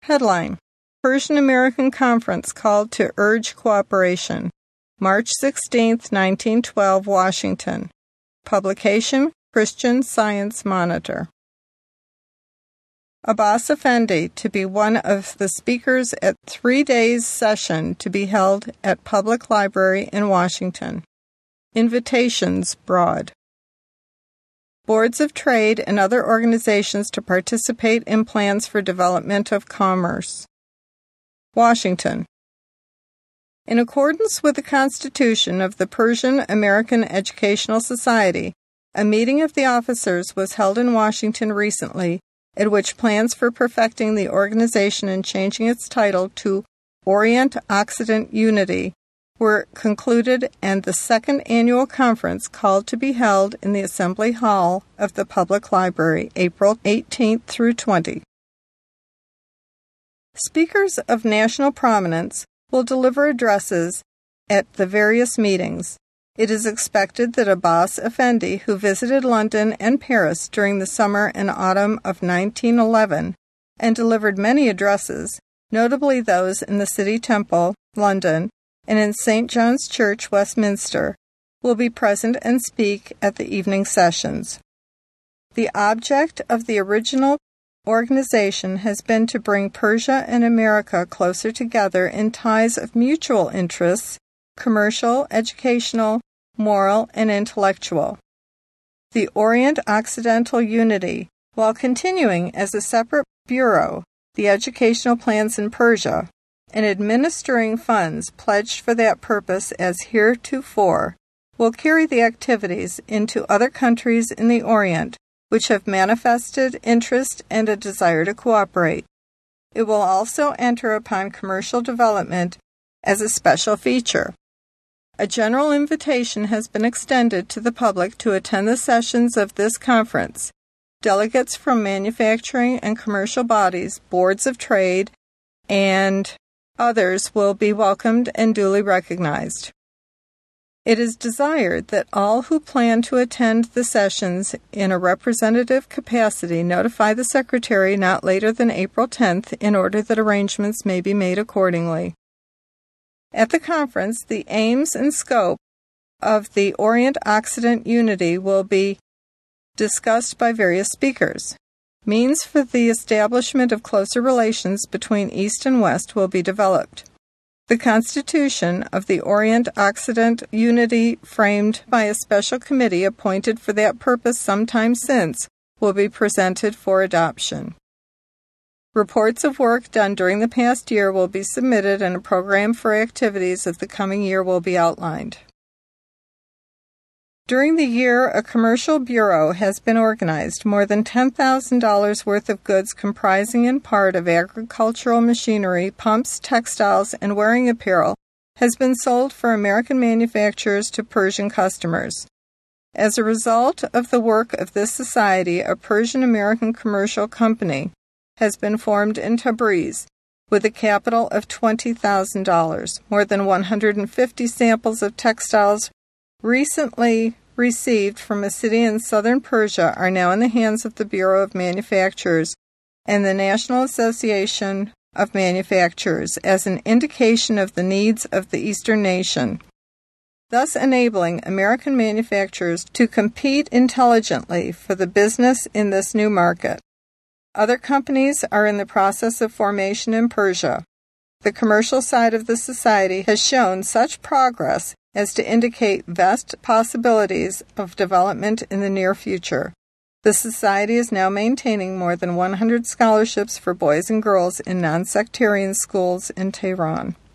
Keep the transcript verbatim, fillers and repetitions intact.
Headline: Persian American Conference called to urge cooperation. March sixteenth, nineteen twelve, Washington. Publication: Christian Science Monitor. Abbas Effendi to be one of the speakers at three days session to be held at Public Library in Washington. Invitations broad. Boards of trade and other organizations to participate in plans for development of commerce. Washington. In accordance with the Constitution of the Persian American Educational Society, a meeting of the officers was held in Washington recently, at which plans for perfecting the organization and changing its title to Orient-Occident Unity were concluded, and the second annual conference called to be held in the Assembly Hall of the Public Library, April eighteenth through twentieth. Speakers of national prominence will deliver addresses at the various meetings. It is expected that Abbas Effendi, who visited London and Paris during the summer and autumn of nineteen eleven and delivered many addresses, notably those in the City Temple, London, and in Saint John's Church, Westminster, will be present and speak at the evening sessions. The object of the original organization has been to bring Persia and America closer together in ties of mutual interests, commercial, educational, moral, and intellectual. The Orient-Occidental Unity, while continuing as a separate bureau, the educational plans in Persia, and administering funds pledged for that purpose as heretofore, will carry the activities into other countries in the Orient which have manifested interest and a desire to cooperate. It will also enter upon commercial development as a special feature. A general invitation has been extended to the public to attend the sessions of this conference. Delegates from manufacturing and commercial bodies, boards of trade, and others will be welcomed and duly recognized. It is desired that all who plan to attend the sessions in a representative capacity notify the Secretary not later than April tenth in order that arrangements may be made accordingly. At the conference, the aims and scope of the Orient-Occident Unity will be discussed by various speakers. Means for the establishment of closer relations between East and West will be developed. The Constitution of the Orient-Occident Unity, framed by a special committee appointed for that purpose some time since, will be presented for adoption. Reports of work done during the past year will be submitted, and a program for activities of the coming year will be outlined. During the year, a commercial bureau has been organized. More than ten thousand dollars worth of goods comprising in part of agricultural machinery, pumps, textiles, and wearing apparel has been sold for American manufacturers to Persian customers. As a result of the work of this society, a Persian-American commercial company has been formed in Tabriz with a capital of twenty thousand dollars. More than one hundred fifty samples of textiles recently received from a city in southern Persia are now in the hands of the Bureau of Manufacturers and the National Association of Manufacturers as an indication of the needs of the Eastern nation, thus enabling American manufacturers to compete intelligently for the business in this new market. Other companies are in the process of formation in Persia. The commercial side of the society has shown such progress as to indicate vast possibilities of development in the near future. The society is now maintaining more than one hundred scholarships for boys and girls in non-sectarian schools in Tehran.